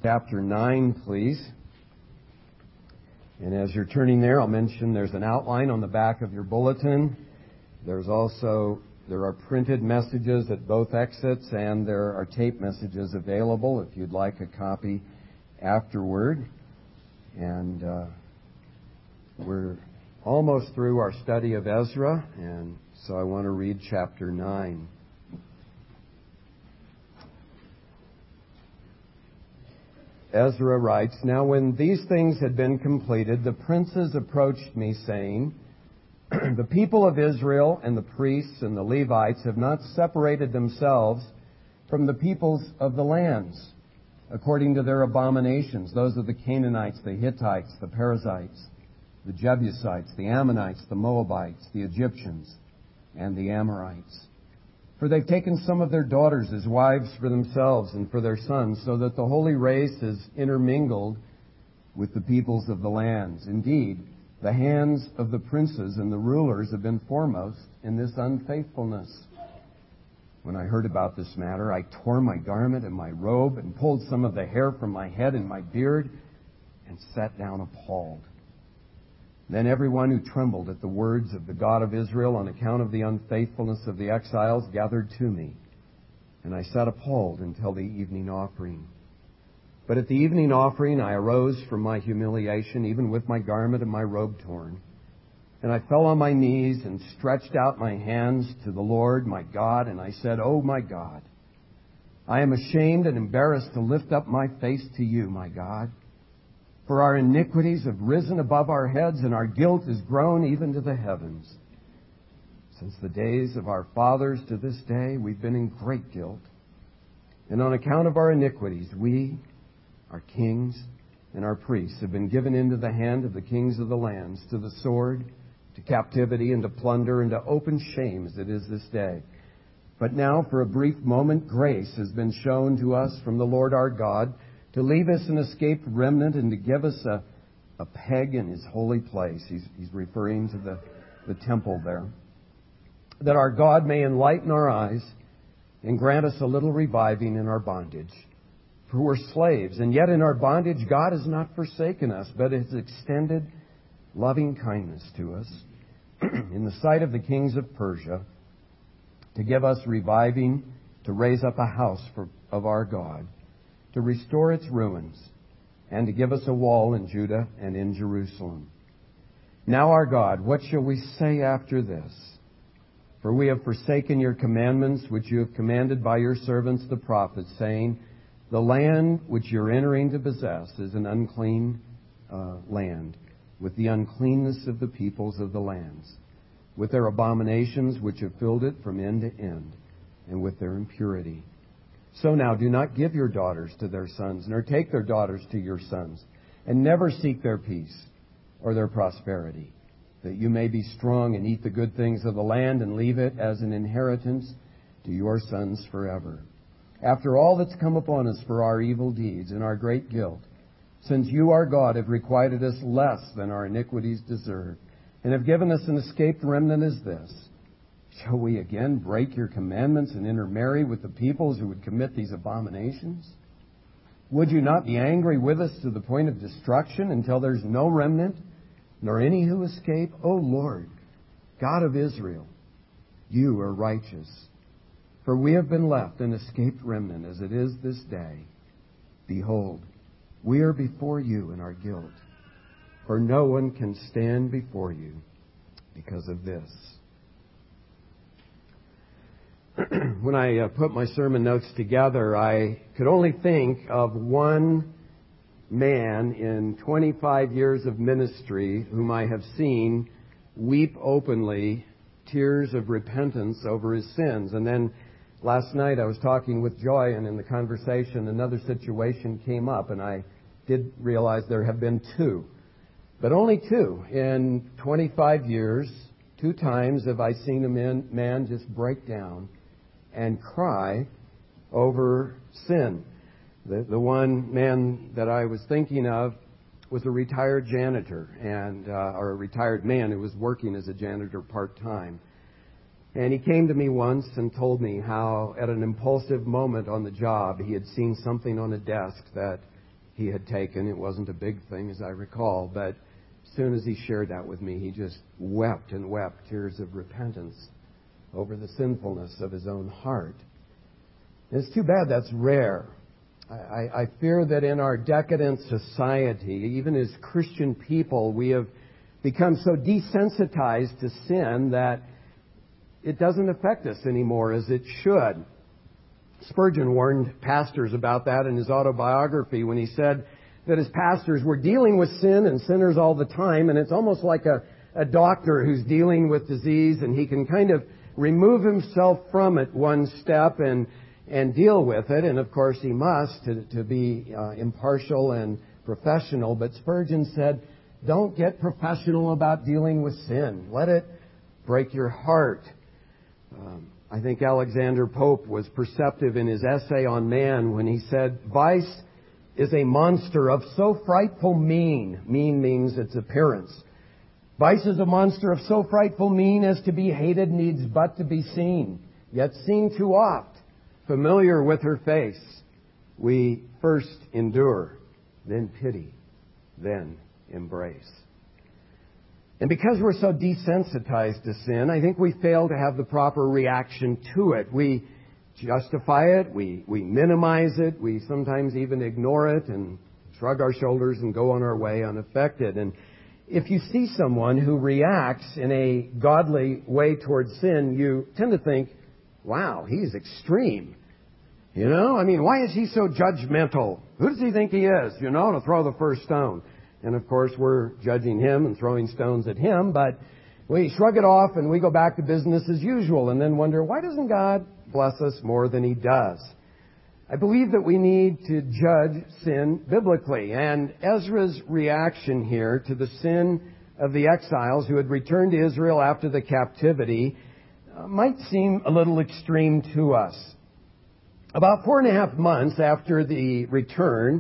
Chapter 9, please. And as you're turning there, I'll mention there's an outline on the back of your bulletin. There are printed messages at both exits, and there are tape messages available if you'd like a copy afterward. And we're almost through our study of Ezra, and so I want to read chapter 9. Ezra writes, "Now when these things had been completed, the princes approached me, saying, 'The people of Israel and the priests and the Levites have not separated themselves from the peoples of the lands, according to their abominations.' Those are the Canaanites, the Hittites, the Perizzites, the Jebusites, the Ammonites, the Moabites, the Egyptians, and the Amorites. For they've taken some of their daughters as wives for themselves and for their sons, so that the holy race is intermingled with the peoples of the lands. Indeed, the hands of the princes and the rulers have been foremost in this unfaithfulness. When I heard about this matter, I tore my garment and my robe and pulled some of the hair from my head and my beard and sat down appalled. Then everyone who trembled at the words of the God of Israel on account of the unfaithfulness of the exiles gathered to me, and I sat appalled until the evening offering. But at the evening offering I arose from my humiliation, even with my garment and my robe torn, and I fell on my knees and stretched out my hands to the Lord my God, and I said, 'Oh my God, I am ashamed and embarrassed to lift up my face to you, my God. For our iniquities have risen above our heads, and our guilt has grown even to the heavens. Since the days of our fathers to this day, we've been in great guilt. And on account of our iniquities, we, our kings, and our priests have been given into the hand of the kings of the lands, to the sword, to captivity, and to plunder, and to open shame, as it is this day. But now, for a brief moment, grace has been shown to us from the Lord our God, to leave us an escaped remnant and to give us a peg in His holy place.'" He's referring to the temple there. "That our God may enlighten our eyes and grant us a little reviving in our bondage. For we're slaves, and yet in our bondage God has not forsaken us, but has extended loving kindness to us in the sight of the kings of Persia, to give us reviving, to raise up a house of our God, to restore its ruins, and to give us a wall in Judah and in Jerusalem. Now, our God, what shall we say after this? For we have forsaken your commandments, which you have commanded by your servants the prophets, saying, 'The land which you're entering to possess is an unclean land, with the uncleanness of the peoples of the lands, with their abominations which have filled it from end to end, and with their impurity. So now do not give your daughters to their sons, nor take their daughters to your sons, and never seek their peace or their prosperity, that you may be strong and eat the good things of the land and leave it as an inheritance to your sons forever. After all that's come upon us for our evil deeds and our great guilt, since you, our God, have requited us less than our iniquities deserve, and have given us an escaped remnant as this, shall we again break your commandments and intermarry with the peoples who would commit these abominations? Would you not be angry with us to the point of destruction until there's no remnant, nor any who escape? O Lord, God of Israel, you are righteous. For we have been left an escaped remnant as it is this day. Behold, we are before you in our guilt, for no one can stand before you because of this." When I put my sermon notes together, I could only think of one man in 25 years of ministry whom I have seen weep openly tears of repentance over his sins. And then last night I was talking with Joy, and in the conversation another situation came up, and I did realize there have been two. But only two. In 25 years, 2 times have I seen a man just break down and cry over sin. The one man that I was thinking of was a retired janitor, or a retired man who was working as a janitor part-time. And he came to me once and told me how at an impulsive moment on the job he had seen something on a desk that he had taken. It wasn't a big thing, as I recall, but as soon as he shared that with me, he just wept and wept tears of repentance over the sinfulness of his own heart. And it's too bad that's rare. I fear that in our decadent society, even as Christian people, we have become so desensitized to sin that it doesn't affect us anymore as it should. Spurgeon warned pastors about that in his autobiography when he said that as pastors we're dealing with sin and sinners all the time, and it's almost like a doctor who's dealing with disease, and he can kind of remove himself from it one step and deal with it. And of course he must to be impartial and professional. But Spurgeon said, don't get professional about dealing with sin. Let it break your heart. I think Alexander Pope was perceptive in his essay on man when he said, vice is a monster of so frightful mean. Mean means its appearance. Vice is a monster of so frightful mean as to be hated needs but to be seen. Yet seen too oft, familiar with her face, we first endure, then pity, then embrace. And because we're so desensitized to sin, I think we fail to have the proper reaction to it. We justify it, we minimize it, we sometimes even ignore it and shrug our shoulders and go on our way unaffected. And if you see someone who reacts in a godly way towards sin, you tend to think, wow, he's extreme. You know, I mean, why is he so judgmental? Who does he think he is, to throw the first stone? And of course, we're judging him and throwing stones at him, but we shrug it off and we go back to business as usual and then wonder, why doesn't God bless us more than He does? I believe that we need to judge sin biblically. And Ezra's reaction here to the sin of the exiles who had returned to Israel after the captivity might seem a little extreme to us. About 4.5 months after the return,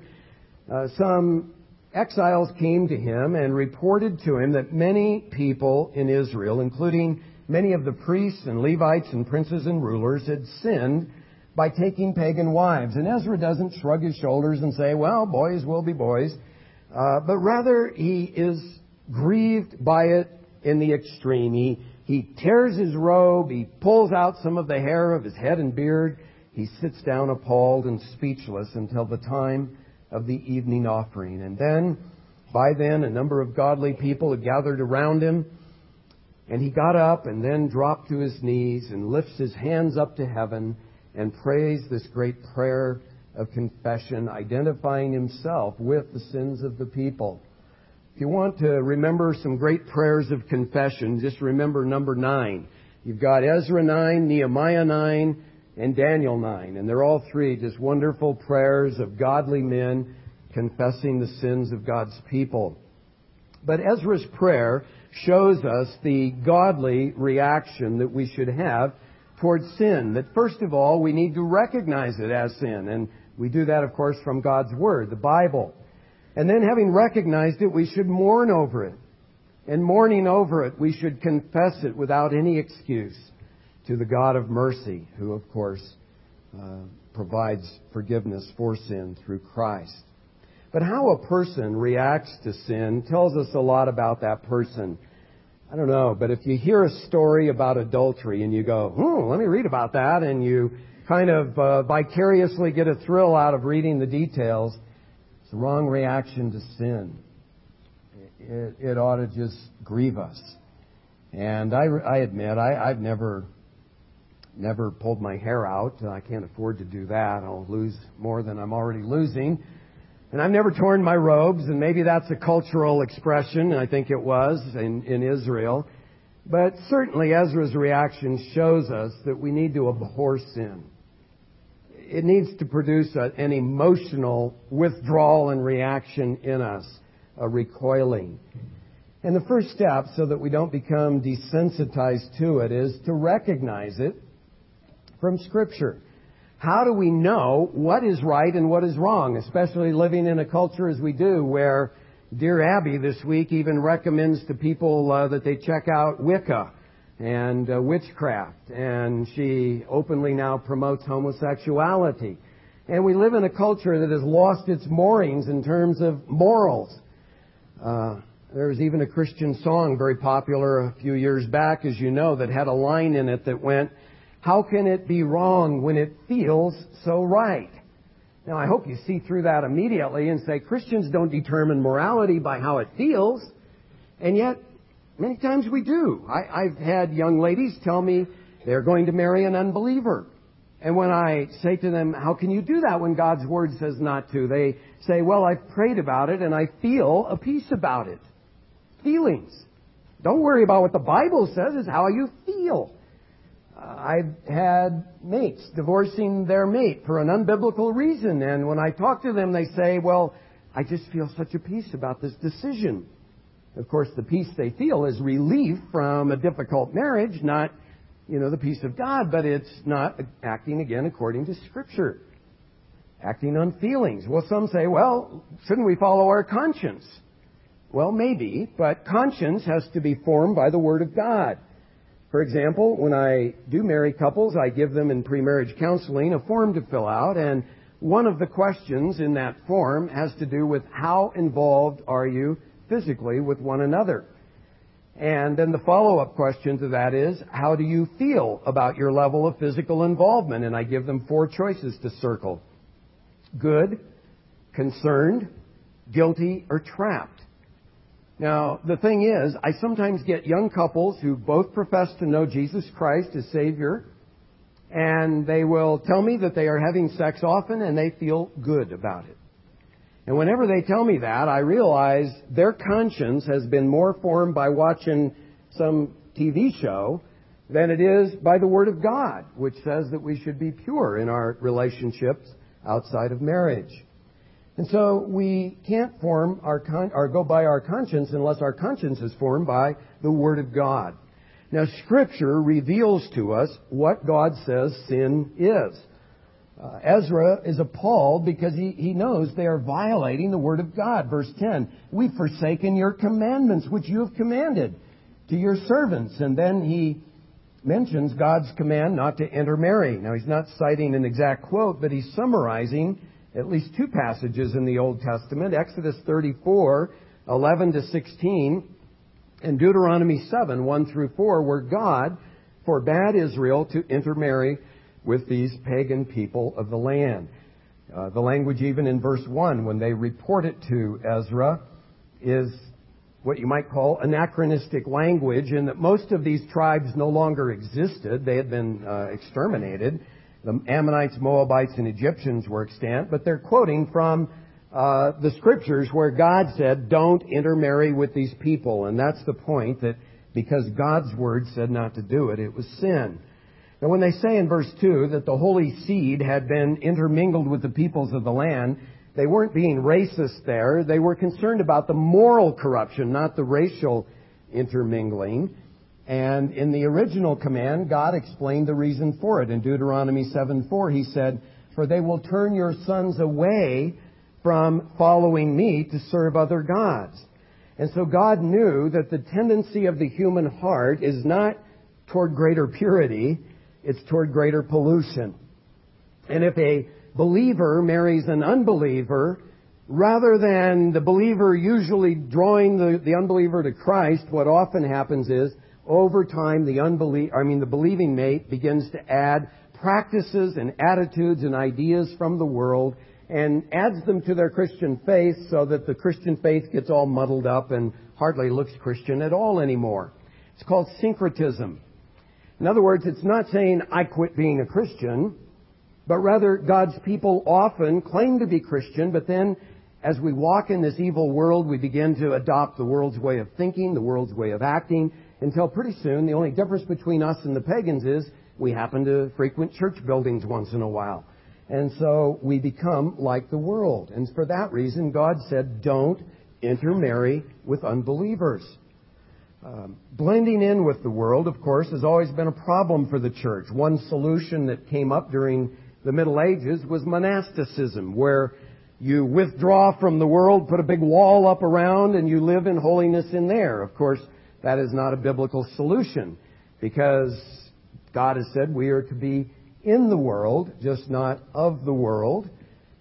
some exiles came to him and reported to him that many people in Israel, including many of the priests and Levites and princes and rulers, had sinned by taking pagan wives. And Ezra doesn't shrug his shoulders and say, well, boys will be boys, but rather he is grieved by it in the extreme. He tears his robe, he pulls out some of the hair of his head and beard, he sits down appalled and speechless until the time of the evening offering. And then, by then, a number of godly people had gathered around him, and he got up and then dropped to his knees and lifts his hands up to heaven and prays this great prayer of confession, identifying himself with the sins of the people. If you want to remember some great prayers of confession, just remember number 9. You've got Ezra 9, Nehemiah 9, and Daniel 9. And they're all three just wonderful prayers of godly men confessing the sins of God's people. But Ezra's prayer shows us the godly reaction that we should have towards sin. That first of all, we need to recognize it as sin. And we do that, of course, from God's Word, the Bible. And then having recognized it, we should mourn over it. And mourning over it, we should confess it without any excuse to the God of mercy, who, of course, provides forgiveness for sin through Christ. But how a person reacts to sin tells us a lot about that person. I don't know, but if you hear a story about adultery and you go, let me read about that, and you kind of vicariously get a thrill out of reading the details, it's the wrong reaction to sin. It ought to just grieve us. And I admit, I've never pulled my hair out. I can't afford to do that. I'll lose more than I'm already losing. And I've never torn my robes, and maybe that's a cultural expression, I think it was, in Israel. But certainly Ezra's reaction shows us that we need to abhor sin. It needs to produce an emotional withdrawal and reaction in us, a recoiling. And the first step, so that we don't become desensitized to it, is to recognize it from Scripture. How do we know what is right and what is wrong, especially living in a culture as we do, where dear Abby this week even recommends to people that they check out Wicca and witchcraft, and she openly now promotes homosexuality. And we live in a culture that has lost its moorings in terms of morals. There was even a Christian song very popular a few years back, as you know, that had a line in it that went, "How can it be wrong when it feels so right?" Now, I hope you see through that immediately and say Christians don't determine morality by how it feels, and yet many times we do. I've had young ladies tell me they're going to marry an unbeliever. And when I say to them, how can you do that when God's Word says not to? They say, well, I've prayed about it and I feel a peace about it. Feelings. Don't worry about what the Bible says, it's how you feel. I've had mates divorcing their mate for an unbiblical reason. And when I talk to them, they say, well, I just feel such a peace about this decision. Of course, the peace they feel is relief from a difficult marriage, not, the peace of God, but it's not acting again according to Scripture. Acting on feelings. Well, some say, well, shouldn't we follow our conscience? Well, maybe, but conscience has to be formed by the Word of God. For example, when I do marry couples, I give them in pre-marriage counseling a form to fill out, and one of the questions in that form has to do with how involved are you physically with one another. And then the follow-up question to that is, how do you feel about your level of physical involvement? And I give them 4 choices to circle. Good, concerned, guilty, or trapped. Now, the thing is, I sometimes get young couples who both profess to know Jesus Christ as Savior, and they will tell me that they are having sex often and they feel good about it. And whenever they tell me that, I realize their conscience has been more formed by watching some TV show than it is by the Word of God, which says that we should be pure in our relationships outside of marriage. And so we can't form or go by our conscience unless our conscience is formed by the Word of God. Now, Scripture reveals to us what God says sin is. Ezra is appalled because he knows they are violating the Word of God. Verse 10, we've forsaken your commandments, which you have commanded to your servants. And then he mentions God's command not to intermarry. Now, he's not citing an exact quote, but he's summarizing at least 2 passages in the Old Testament, Exodus 34, 11 to 16, and Deuteronomy 7, 1 through 4, where God forbade Israel to intermarry with these pagan people of the land. The language even in verse 1, when they report it to Ezra, is what you might call anachronistic language, in that most of these tribes no longer existed. They had been exterminated. The Ammonites, Moabites, and Egyptians were extant, but they're quoting from the Scriptures where God said, don't intermarry with these people. And that's the point, that because God's Word said not to do it, it was sin. Now, when they say in verse 2 that the holy seed had been intermingled with the peoples of the land, they weren't being racist there. They were concerned about the moral corruption, not the racial intermingling. And in the original command, God explained the reason for it. In Deuteronomy 7:4, He said, for they will turn your sons away from following me to serve other gods. And so God knew that the tendency of the human heart is not toward greater purity, it's toward greater pollution. And if a believer marries an unbeliever, rather than the believer usually drawing the unbeliever to Christ, what often happens is, over time, the believing mate begins to add practices and attitudes and ideas from the world and adds them to their Christian faith, so that the Christian faith gets all muddled up and hardly looks Christian at all anymore. It's called syncretism. In other words, it's not saying I quit being a Christian, but rather God's people often claim to be Christian, but then as we walk in this evil world, we begin to adopt the world's way of thinking, the world's way of acting, until pretty soon the only difference between us and the pagans is we happen to frequent church buildings once in a while. And so we become like the world. And for that reason, God said, don't intermarry with unbelievers. Blending in with the world, of course, has always been a problem for the church. One solution that came up during the Middle Ages was monasticism, where you withdraw from the world, put a big wall up around, and you live in holiness in there. Of course, that is not a biblical solution, because God has said we are to be in the world, just not of the world.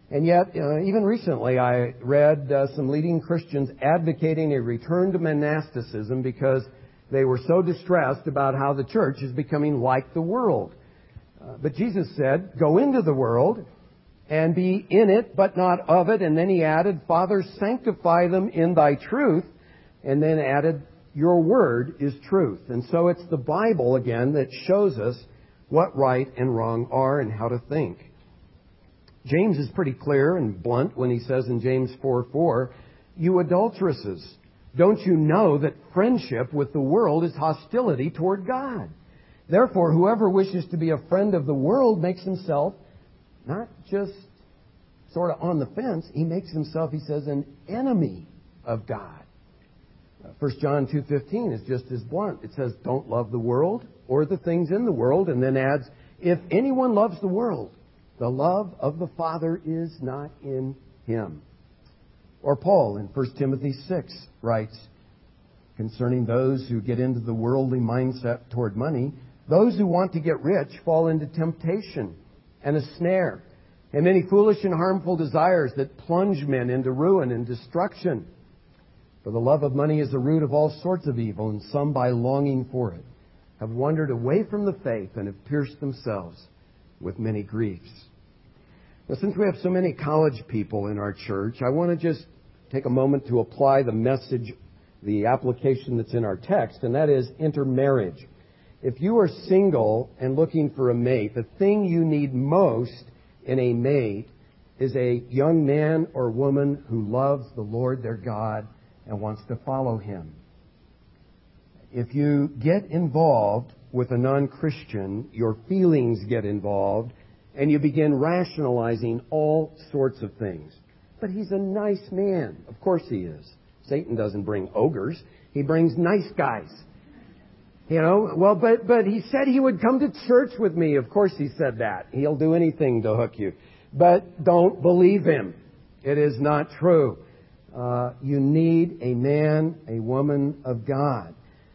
And yet, even recently, I read some leading Christians advocating a return to monasticism because they were so distressed about how the church is becoming like the world. But Jesus said, go into the world and be in it, but not of it. And then he added, Father, sanctify them in thy truth. And then added, your word is truth. And so it's the Bible, again, that shows us what right and wrong are and how to think. James is pretty clear and blunt when he says in James 4:4, you adulteresses, don't you know that friendship with the world is hostility toward God? Therefore, whoever wishes to be a friend of the world makes himself not just sort of on the fence, he makes himself, he says, an enemy of God. 1 John 2:15 is just as blunt. It says, don't love the world or the things in the world, and then adds, if anyone loves the world, the love of the Father is not in him. Or Paul in 1 Timothy 6 writes concerning those who get into the worldly mindset toward money, those who want to get rich fall into temptation and a snare, and many foolish and harmful desires that plunge men into ruin and destruction. For the love of money is the root of all sorts of evil, and some, by longing for it, have wandered away from the faith and have pierced themselves with many griefs. Now, since we have so many college people in our church, I want to just take a moment to apply the message, the application that's in our text, and that is intermarriage. If you are single and looking for a mate, the thing you need most in a mate is a young man or woman who loves the Lord their God and wants to follow Him. If you get involved with a non-Christian, your feelings get involved, and you begin rationalizing all sorts of things. But he's a nice man. Of course he is. Satan doesn't bring ogres. He brings nice guys. You know, well, but he said he would come to church with me. Of course he said that. He'll do anything to hook you. But don't believe him. It is not true. You need a man, a woman of God.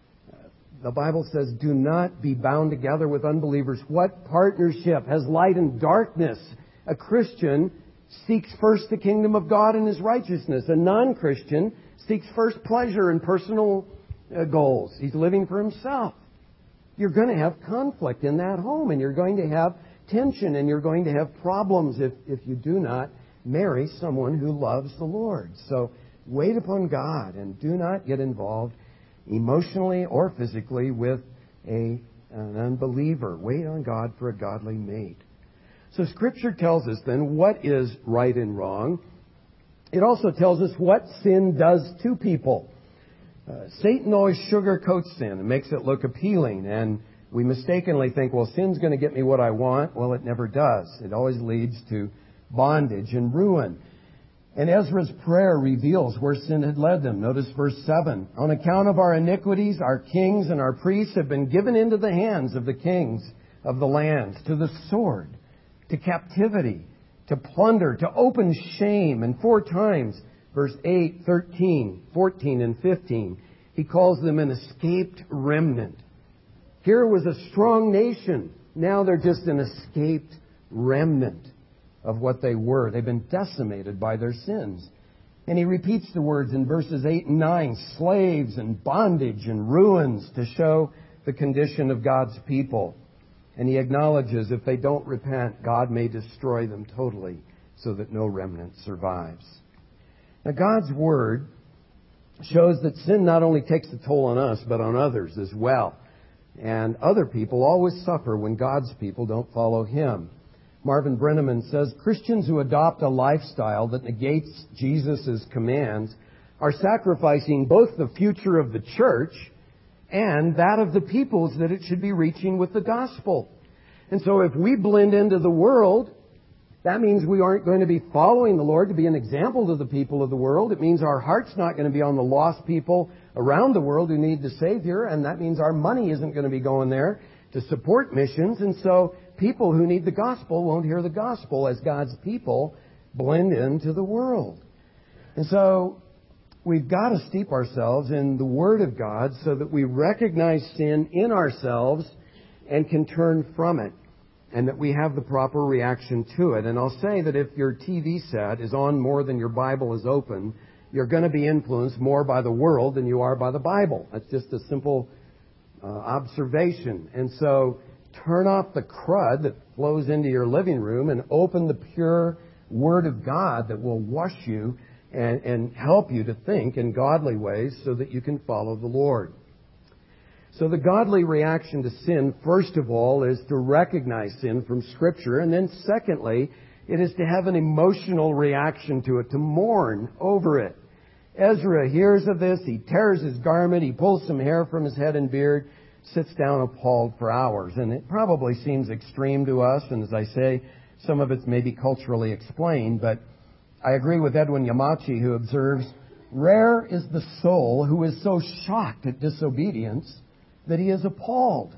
The Bible says, do not be bound together with unbelievers. What partnership has light and darkness? A Christian seeks first the kingdom of God and His righteousness. A non-Christian seeks first pleasure and personal goals. He's living for himself. You're going to have conflict in that home, and you're going to have tension, and you're going to have problems if you do not marry someone who loves the Lord. So wait upon God and do not get involved emotionally or physically with an unbeliever. Wait on God for a godly mate. So Scripture tells us then what is right and wrong. It also tells us what sin does to people. Satan always sugarcoats sin and makes it look appealing, and we mistakenly think, well, sin's going to get me what I want. Well, it never does. It always leads to bondage and ruin. And Ezra's prayer reveals where sin had led them. Notice verse 7. On account of our iniquities, our kings and our priests have been given into the hands of the kings of the lands, to the sword, to captivity, to plunder, to open shame. And 4 times, verse 8, 13, 14, and 15, he calls them an escaped remnant. Here was a strong nation. Now they're just an escaped remnant of what they were. They've been decimated by their sins. And he repeats the words in verses 8 and 9, slaves and bondage and ruins, to show the condition of God's people. And he acknowledges if they don't repent, God may destroy them totally so that no remnant survives. Now, God's Word shows that sin not only takes a toll on us, but on others as well. And other people always suffer when God's people don't follow Him. Marvin Brenneman says, Christians who adopt a lifestyle that negates Jesus' commands are sacrificing both the future of the church and that of the peoples that it should be reaching with the gospel. And so if we blend into the world, that means we aren't going to be following the Lord to be an example to the people of the world. It means our heart's not going to be on the lost people around the world who need the Savior, and that means our money isn't going to be going there to support missions. And so people who need the gospel won't hear the gospel as God's people blend into the world. And so we've got to steep ourselves in the Word of God so that we recognize sin in ourselves and can turn from it. and that we have the proper reaction to it. And I'll say that if your TV set is on more than your Bible is open, you're going to be influenced more by the world than you are by the Bible. That's just a simple observation. And so turn off the crud that flows into your living room and open the pure Word of God that will wash you and help you to think in godly ways so that you can follow the Lord. So the godly reaction to sin, first of all, is to recognize sin from Scripture. And then secondly, it is to have an emotional reaction to it, to mourn over it. Ezra hears of this. He tears his garment. He pulls some hair from his head and beard, sits down appalled for hours. And it probably seems extreme to us. And as I say, some of it's maybe culturally explained. But I agree with Edwin Yamachi, who observes, rare is the soul who is so shocked at disobedience that he is appalled.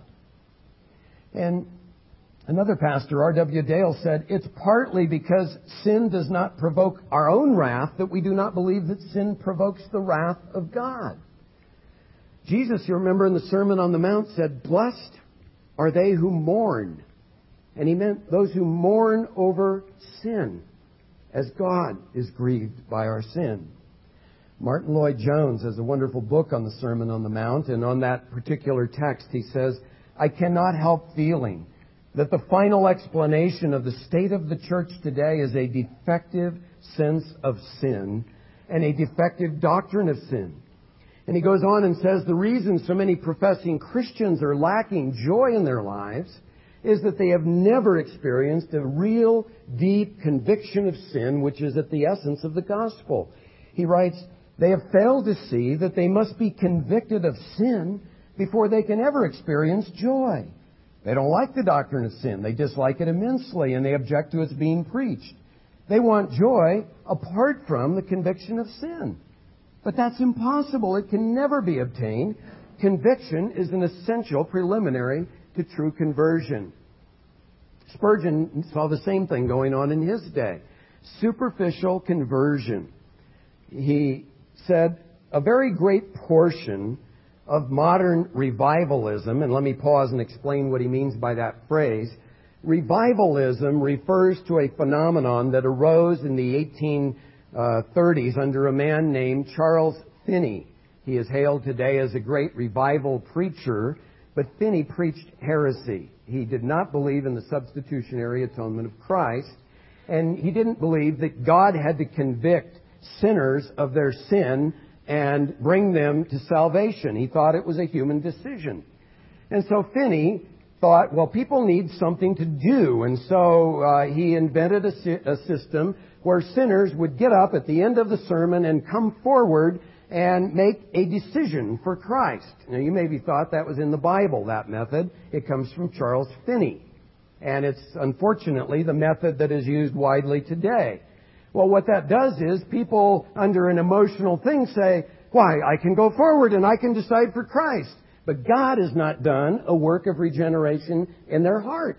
And another pastor, R.W. Dale, said, it's partly because sin does not provoke our own wrath that we do not believe that sin provokes the wrath of God. Jesus, you remember in the Sermon on the Mount, said, blessed are they who mourn. And he meant those who mourn over sin, as God is grieved by our sin. Martin Lloyd-Jones has a wonderful book on the Sermon on the Mount, and on that particular text he says, I cannot help feeling that the final explanation of the state of the church today is a defective sense of sin and a defective doctrine of sin. And he goes on and says the reason so many professing Christians are lacking joy in their lives is that they have never experienced a real deep conviction of sin, which is at the essence of the gospel. He writes, they have failed to see that they must be convicted of sin before they can ever experience joy. They don't like the doctrine of sin. They dislike it immensely, and they object to its being preached. They want joy apart from the conviction of sin. But that's impossible. It can never be obtained. Conviction is an essential preliminary to true conversion. Spurgeon saw the same thing going on in his day. Superficial conversion. He said a very great portion of modern revivalism, and let me pause and explain what he means by that phrase. Revivalism refers to a phenomenon that arose in the 1830s under a man named Charles Finney. He is hailed today as a great revival preacher, but Finney preached heresy. He did not believe in the substitutionary atonement of Christ, and he didn't believe that God had to convict sinners of their sin and bring them to salvation. He thought it was a human decision. And so Finney thought, well, people need something to do. And so he invented a system where sinners would get up at the end of the sermon and come forward and make a decision for Christ. Now, you maybe thought that was in the Bible, that method. It comes from Charles Finney. And it's unfortunately the method that is used widely today. Well, what that does is people under an emotional thing say, why, I can go forward and I can decide for Christ. But God has not done a work of regeneration in their hearts.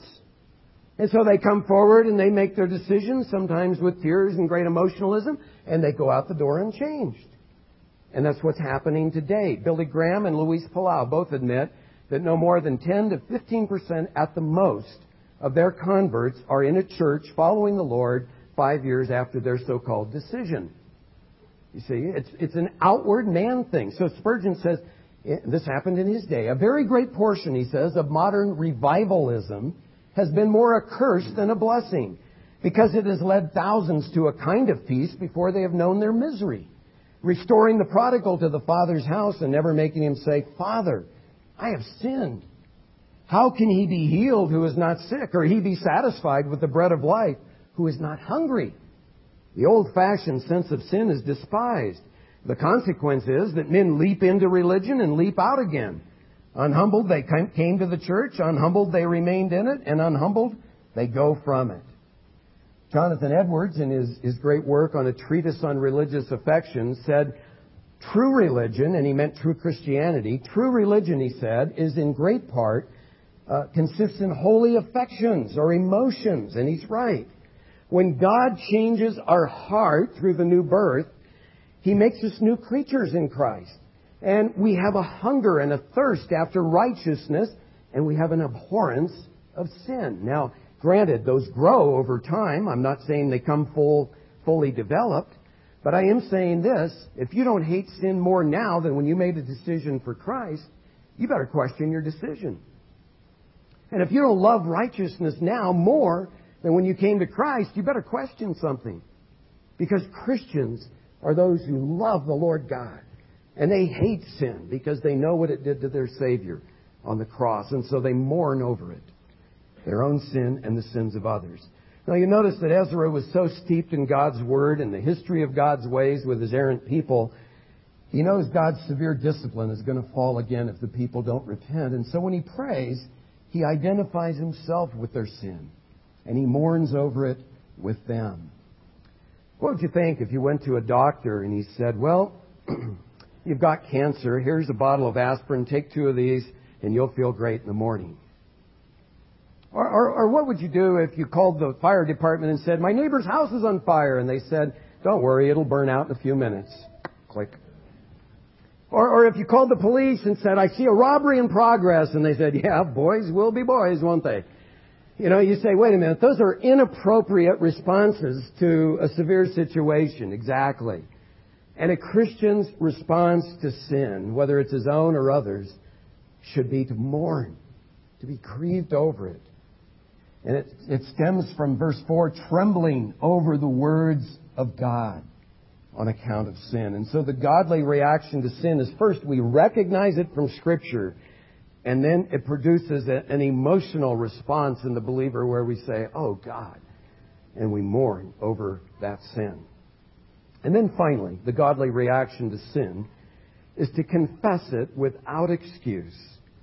And so they come forward and they make their decisions, sometimes with tears and great emotionalism, and they go out the door unchanged. And that's what's happening today. Billy Graham and Luis Palau both admit that no more than 10 to 15% at the most of their converts are in a church following the Lord 5 years after their so-called decision. You see, it's an outward man thing. So Spurgeon says, this happened in his day. A very great portion, he says, of modern revivalism has been more a curse than a blessing, because it has led thousands to a kind of peace before they have known their misery, restoring the prodigal to the Father's house and never making him say, Father, I have sinned. How can he be healed who is not sick, or he be satisfied with the bread of life who is not hungry? The old-fashioned sense of sin is despised. The consequence is that men leap into religion and leap out again. Unhumbled, they came to the church. Unhumbled, they remained in it. And unhumbled, they go from it. Jonathan Edwards, in his great work on a treatise on religious affection, said, true religion, and he meant true Christianity, true religion, he said, is in great part, consists in holy affections or emotions. And he's right. When God changes our heart through the new birth, He makes us new creatures in Christ. And we have a hunger and a thirst after righteousness, and we have an abhorrence of sin. Now, Granted, those grow over time. I'm not saying they come fully developed. But I am saying this, if you don't hate sin more now than when you made a decision for Christ, you better question your decision. And if you don't love righteousness now more than when you came to Christ, you better question something. Because Christians are those who love the Lord God. And they hate sin because they know what it did to their Savior on the cross. And so they mourn over it. Their own sin and the sins of others. Now you notice that Ezra was so steeped in God's Word and the history of God's ways with his errant people, he knows God's severe discipline is going to fall again if the people don't repent. And so when he prays, he identifies himself with their sin. And he mourns over it with them. What would you think if you went to a doctor and he said, well, you've got cancer, here's a bottle of aspirin, take 2 of these and you'll feel great in the morning. Or what would you do if you called the fire department and said, my neighbor's house is on fire, and they said, don't worry, it'll burn out in a few minutes. Click. Or if you called the police and said, I see a robbery in progress, and they said, yeah, boys will be boys, won't they? You know, you say, wait a minute, those are inappropriate responses to a severe situation. Exactly. And a Christian's response to sin, whether it's his own or others, should be to mourn, to be grieved over it. And it stems from verse 4, trembling over the words of God on account of sin. And so the godly reaction to sin is first we recognize it from Scripture, and then it produces an emotional response in the believer where we say, oh God, and we mourn over that sin. And then finally, the godly reaction to sin is to confess it without excuse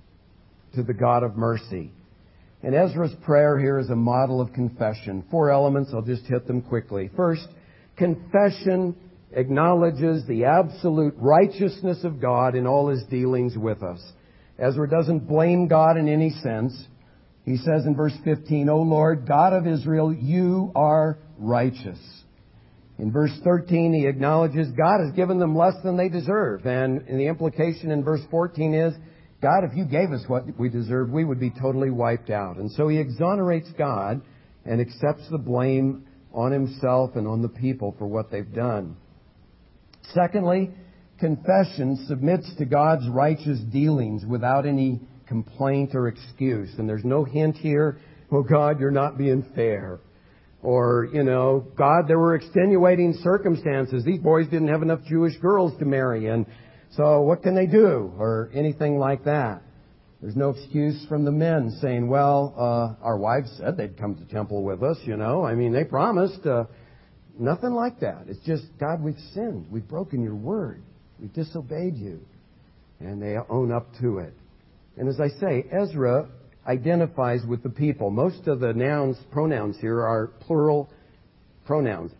to the God of mercy. And Ezra's prayer here is a model of confession. 4 elements, I'll just hit them quickly. First, confession acknowledges the absolute righteousness of God in all His dealings with us. Ezra doesn't blame God in any sense. He says in verse 15, O Lord, God of Israel, you are righteous. In verse 13, he acknowledges God has given them less than they deserve. And the implication in verse 14 is, God, if you gave us what we deserve, we would be totally wiped out. And so he exonerates God and accepts the blame on himself and on the people for what they've done. Secondly, confession submits to God's righteous dealings without any complaint or excuse. And there's no hint here, oh God, you're not being fair. Or, God, there were extenuating circumstances. These boys didn't have enough Jewish girls to marry, and so what can they do? Or anything like that. There's no excuse from the men saying, well, our wives said they'd come to temple with us, they promised. Nothing like that. It's just, God, we've sinned. We've broken your word. We've disobeyed you. And they own up to it. And as I say, Ezra identifies with the people. Most of the pronouns here are plural pronouns.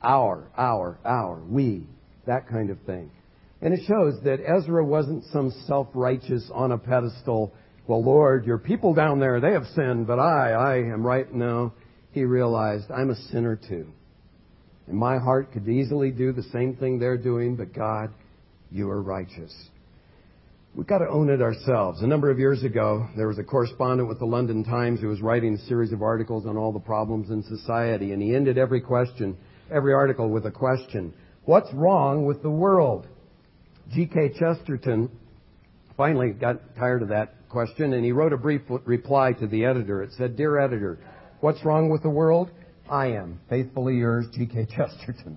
Our, we, that kind of thing. And it shows that Ezra wasn't some self-righteous on a pedestal. Well, Lord, your people down there, they have sinned, but I am right. No, he realized, I'm a sinner too. And my heart could easily do the same thing they're doing, but God, you are righteous. We've got to own it ourselves. A number of years ago, there was a correspondent with the London Times who was writing a series of articles on all the problems in society, and he ended every article with a question. What's wrong with the world? G.K. Chesterton finally got tired of that question, and he wrote a brief reply to the editor. It said, Dear editor, what's wrong with the world? I am. Faithfully yours, G.K. Chesterton.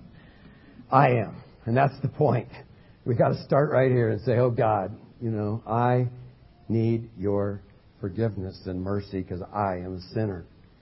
I am. And that's the point. We've got to start right here and say, oh God, I need your forgiveness and mercy because I am a sinner.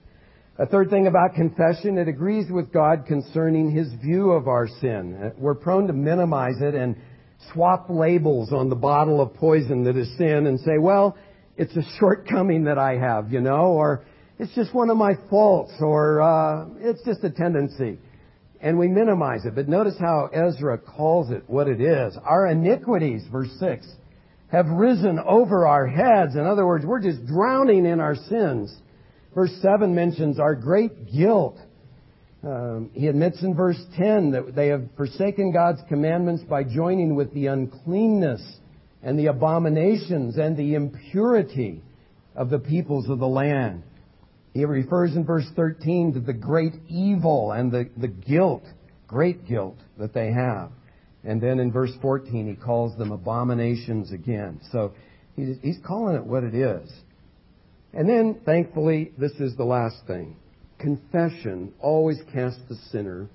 A third thing about confession, it agrees with God concerning His view of our sin. We're prone to minimize it and swap labels on the bottle of poison that is sin and say, well, it's a shortcoming that I have, or it's just one of my faults, or it's just a tendency. And we minimize it. But notice how Ezra calls it what it is. Our iniquities, verse 6, have risen over our heads. In other words, we're just drowning in our sins. Verse 7 mentions our great guilt. He admits in verse 10 that they have forsaken God's commandments by joining with the uncleanness and the abominations and the impurity of the peoples of the land. He refers in verse 13to the great evil and the guilt, great guilt that they have. And then in verse 14, he calls them abominations again. So he's calling it what it is. And then, thankfully, this is the last thing. Confession always casts the sinner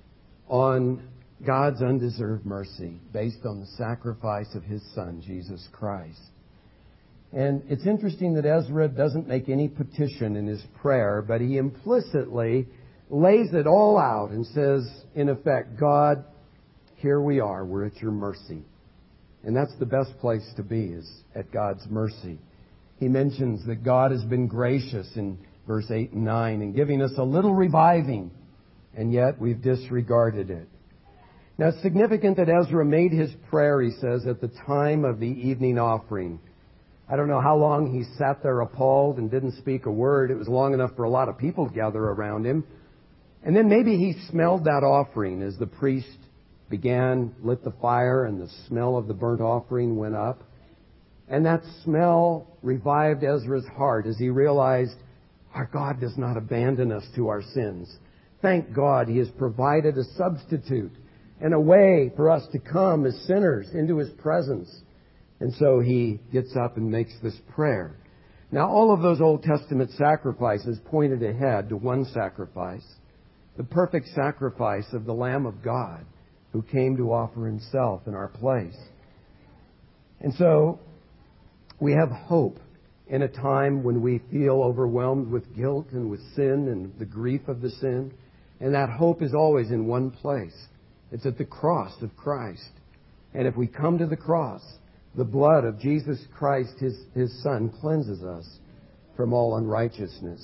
on God's undeserved mercy based on the sacrifice of His Son, Jesus Christ. And it's interesting that Ezra doesn't make any petition in his prayer, but he implicitly lays it all out and says, in effect, God, here we are. We're at your mercy. And that's the best place to be, is at God's mercy. He mentions that God has been gracious in verse 8 and 9 in giving us a little reviving, and yet we've disregarded it. Now, it's significant that Ezra made his prayer, he says, at the time of the evening offering. I don't know how long he sat there appalled and didn't speak a word. It was long enough for a lot of people to gather around him. And then maybe he smelled that offering as the priest lit the fire, and the smell of the burnt offering went up. And that smell revived Ezra's heart as he realized our God does not abandon us to our sins. Thank God He has provided a substitute and a way for us to come as sinners into His presence. And so he gets up and makes this prayer. Now, all of those Old Testament sacrifices pointed ahead to one sacrifice, the perfect sacrifice of the Lamb of God who came to offer Himself in our place. And so we have hope in a time when we feel overwhelmed with guilt and with sin and the grief of the sin. And that hope is always in one place. It's at the cross of Christ. And if we come to the cross, the blood of Jesus Christ, His Son, cleanses us from all unrighteousness.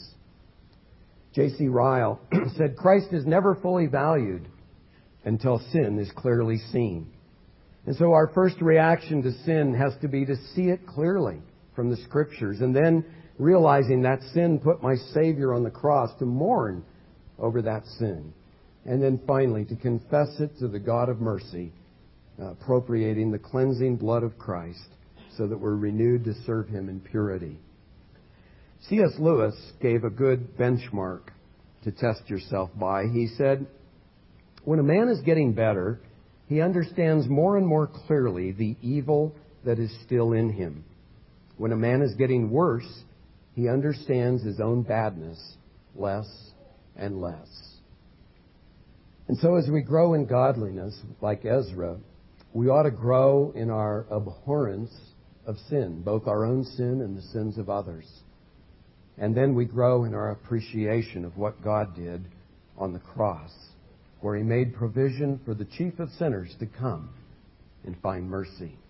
J.C. Ryle said, Christ is never fully valued until sin is clearly seen. And so our first reaction to sin has to be to see it clearly from the Scriptures, and then realizing that sin put my Savior on the cross, to mourn over that sin. And then finally to confess it to the God of mercy, appropriating the cleansing blood of Christ so that we're renewed to serve Him in purity. C.S. Lewis gave a good benchmark to test yourself by. He said, when a man is getting better, he understands more and more clearly the evil that is still in him. When a man is getting worse, he understands his own badness less and less. And so as we grow in godliness, like Ezra, we ought to grow in our abhorrence of sin, both our own sin and the sins of others. And then we grow in our appreciation of what God did on the cross, where He made provision for the chief of sinners to come and find mercy.